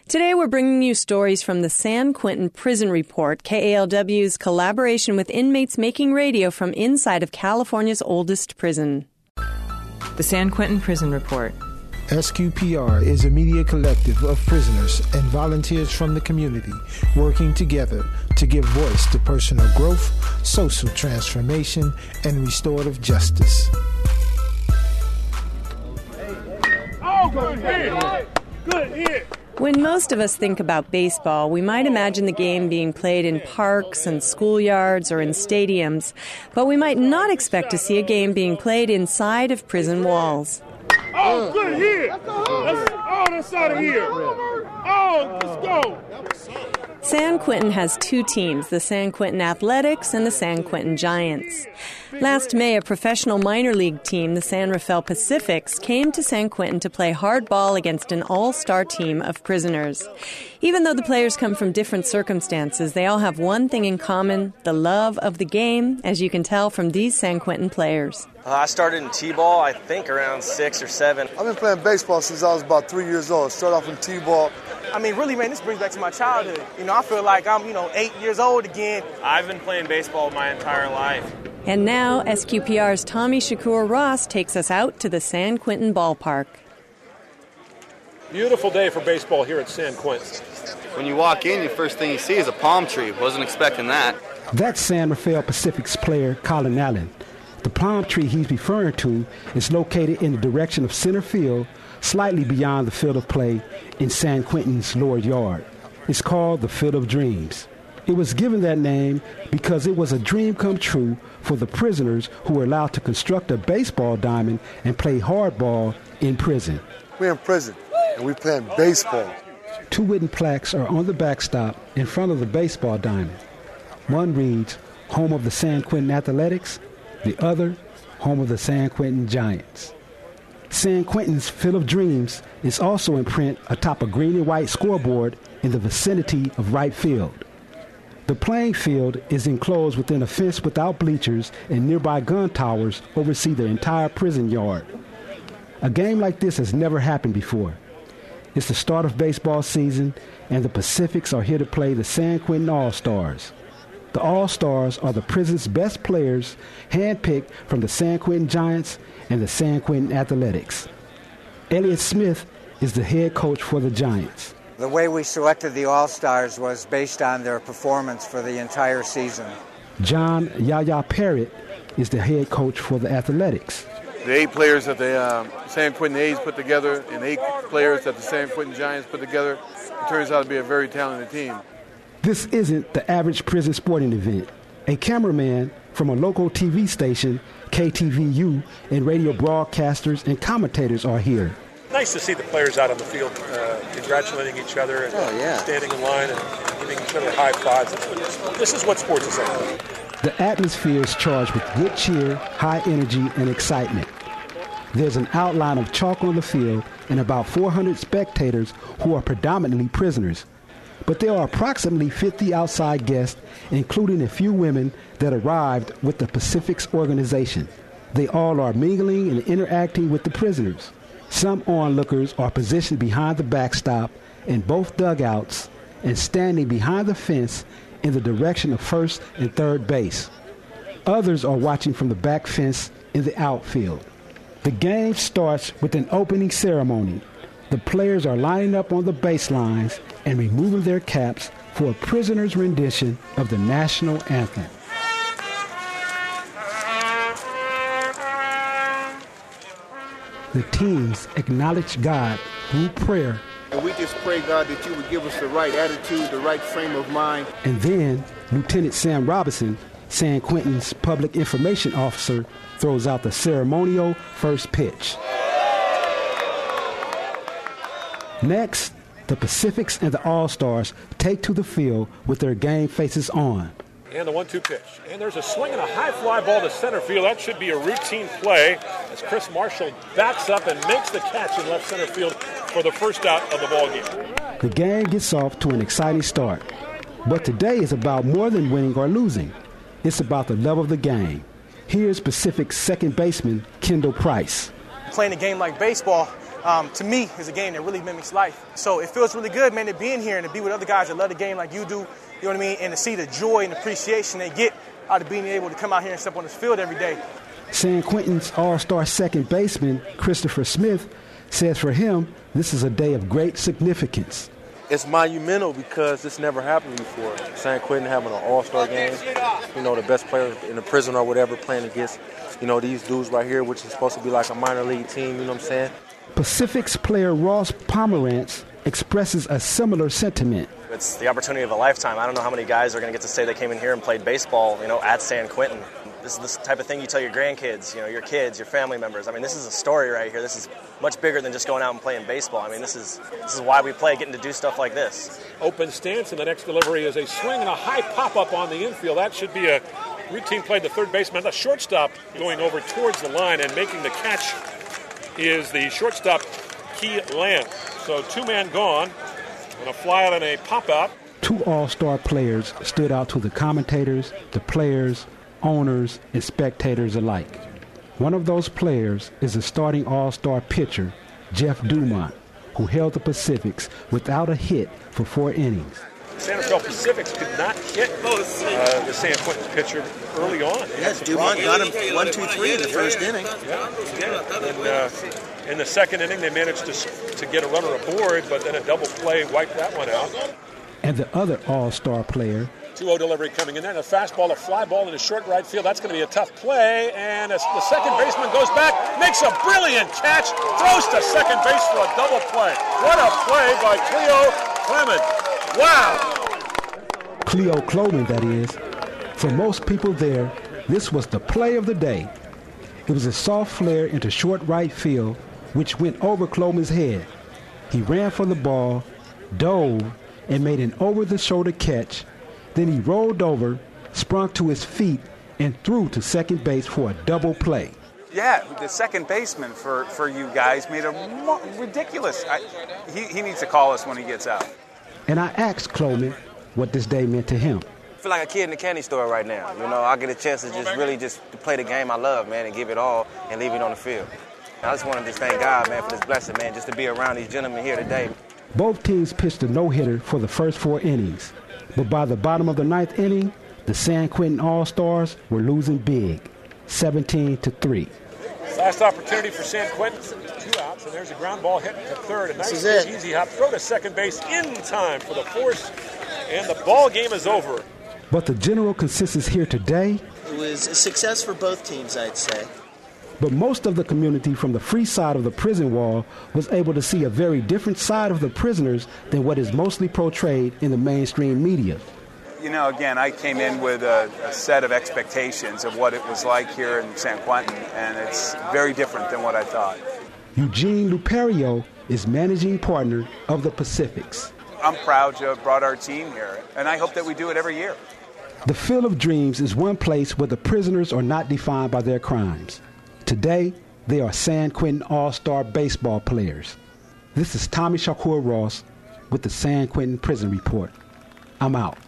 Today we're bringing you stories from the San Quentin Prison Report, KALW's collaboration with inmates making radio from inside of California's oldest prison. The San Quentin Prison Report. SQPR is a media collective of prisoners and volunteers from the community working together to give voice to personal growth, social transformation, and restorative justice. Oh, good hit! Good hit! When most of us think about baseball, we might imagine the game being played in parks and schoolyards or in stadiums, but we might not expect to see a game being played inside of prison walls. Oh, good hit! That's out of here! Oh, let's go! San Quentin has two teams, the San Quentin Athletics and the San Quentin Giants. Last May, a professional minor league team, the San Rafael Pacifics, came to San Quentin to play hardball against an all-star team of prisoners. Even though the players come from different circumstances, they all have one thing in common, the love of the game, as you can tell from these San Quentin players. I started in T-ball, I think, around 6 or 7. I've been playing baseball since I was about 3 years old. Started off in T-ball. I mean, really, man, this brings back to my childhood. I feel like I'm, 8 years old again. I've been playing baseball my entire life. And now, SQPR's Tommy Shakur Ross takes us out to the San Quentin ballpark. Beautiful day for baseball here at San Quentin. When you walk in, the first thing you see is a palm tree. Wasn't expecting that. That's San Rafael Pacific's player, Colin Allen. The palm tree he's referring to is located in the direction of center field, slightly beyond the field of play in San Quentin's lower yard. It's called the Field of Dreams. It was given that name because it was a dream come true for the prisoners who were allowed to construct a baseball diamond and play hardball in prison. We're in prison, and we're playing baseball. Two wooden plaques are on the backstop in front of the baseball diamond. One reads, "Home of the San Quentin Athletics," the other, "Home of the San Quentin Giants." San Quentin's Field of Dreams is also in print atop a green and white scoreboard in the vicinity of right field. The playing field is enclosed within a fence without bleachers, and nearby gun towers oversee the entire prison yard. A game like this has never happened before. It's the start of baseball season, and the Pacifics are here to play the San Quentin All-Stars. The All-Stars are the prison's best players, handpicked from the San Quentin Giants and the San Quentin Athletics. Elliott Smith is the head coach for the Giants. The way we selected the All-Stars was based on their performance for the entire season. John Yaya Parrott is the head coach for the Athletics. The 8 players that the San Quentin A's put together and 8 players that the San Quentin Giants put together, it turns out to be a very talented team. This isn't the average prison sporting event. A cameraman from a local TV station, KTVU, and radio broadcasters and commentators are here. Nice to see the players out on the field congratulating each other and standing in line and giving each other high fives. This is what sports is like. The atmosphere is charged with good cheer, high energy, and excitement. There's an outline of chalk on the field and about 400 spectators who are predominantly prisoners. But there are approximately 50 outside guests, including a few women that arrived with the Pacifics organization. They all are mingling and interacting with the prisoners. Some onlookers are positioned behind the backstop in both dugouts and standing behind the fence in the direction of first and third base. Others are watching from the back fence in the outfield. The game starts with an opening ceremony. The players are lining up on the baselines and removing their caps for a prisoner's rendition of the national anthem. The teams acknowledge God through prayer. And we just pray, God, that you would give us the right attitude, the right frame of mind. And then Lieutenant Sam Robinson, San Quentin's public information officer, throws out the ceremonial first pitch. Next, the Pacifics and the All-Stars take to the field with their game faces on. And the 1-2 pitch. And there's a swing and a high fly ball to center field. That should be a routine play as Chris Marshall backs up and makes the catch in left center field for the first out of the ball game. The game gets off to an exciting start. But today is about more than winning or losing. It's about the love of the game. Here's Pacific's second baseman, Kendall Price. Playing a game like baseball, to me, is a game that really mimics life. So it feels really good, man, to be in here and to be with other guys that love the game like you do, you know what I mean, and to see the joy and appreciation they get out of being able to come out here and step on this field every day. San Quentin's all-star second baseman, Christopher Smith, says for him, this is a day of great significance. It's monumental because this never happened before. San Quentin having an all-star game, you know, the best player in the prison or whatever playing against, you know, these dudes right here, which is supposed to be like a minor league team, you know what I'm saying? Pacific's player Ross Pomerantz expresses a similar sentiment. It's the opportunity of a lifetime. I don't know how many guys are going to get to say they came in here and played baseball, you know, at San Quentin. This is the type of thing you tell your grandkids, you know, your kids, your family members. I mean, this is a story right here. This is much bigger than just going out and playing baseball. I mean, this is why we play, getting to do stuff like this. Open stance, and the next delivery is a swing and a high pop-up on the infield. That should be a routine play. The third baseman, the shortstop, going over towards the line and making the catch is the shortstop, Key Lamb. So two-man gone, and a fly out and a pop-out. Two all-star players stood out to the commentators, the players, owners, and spectators alike. One of those players is the starting all-star pitcher, Jeff Dumont, who held the Pacifics without a hit for 4 innings. San Rafael Pacifics could not hit the San Quentin pitcher early on. Yes, Dumont got him 1-2-3 in the first inning. Yeah. And in the second inning, they managed to get a runner aboard, but then a double play wiped that one out. And the other all-star player, 2-0 delivery coming in there, and a fastball, a fly ball into short right field. That's going to be a tough play, and the second baseman goes back, makes a brilliant catch, throws to second base for a double play. What a play by Cleo Clement. Wow. Cleo Clement, that is. For most people there, this was the play of the day. It was a soft flare into short right field, which went over Clement's head. He ran for the ball, dove, and made an over-the-shoulder catch. Then he rolled over, sprung to his feet, and threw to second base for a double play. Yeah, the second baseman for you guys made a ridiculous. He needs to call us when he gets out. And I asked Clement what this day meant to him. I feel like a kid in the candy store right now. You know, I get a chance to just play the game I love, man, and give it all and leave it on the field. I just want to thank God, man, for this blessing, man, just to be around these gentlemen here today. Both teams pitched a no-hitter for the first 4 innings. But by the bottom of the 9th inning, the San Quentin All-Stars were losing big, 17-3. Last opportunity for San Quentin. 2 outs, and there's a ground ball hit to third. A nice easy hop throw to second base in time for the force, and the ball game is over. But the general consensus here today, it was a success for both teams, I'd say. But most of the community from the free side of the prison wall was able to see a very different side of the prisoners than what is mostly portrayed in the mainstream media. You know, again, I came in with a set of expectations of what it was like here in San Quentin, and it's very different than what I thought. Eugene Luperio is managing partner of the Pacifics. I'm proud to have brought our team here, and I hope that we do it every year. The Field of Dreams is one place where the prisoners are not defined by their crimes. Today, they are San Quentin All-Star baseball players. This is Tommy Shakur Ross with the San Quentin Prison Report. I'm out.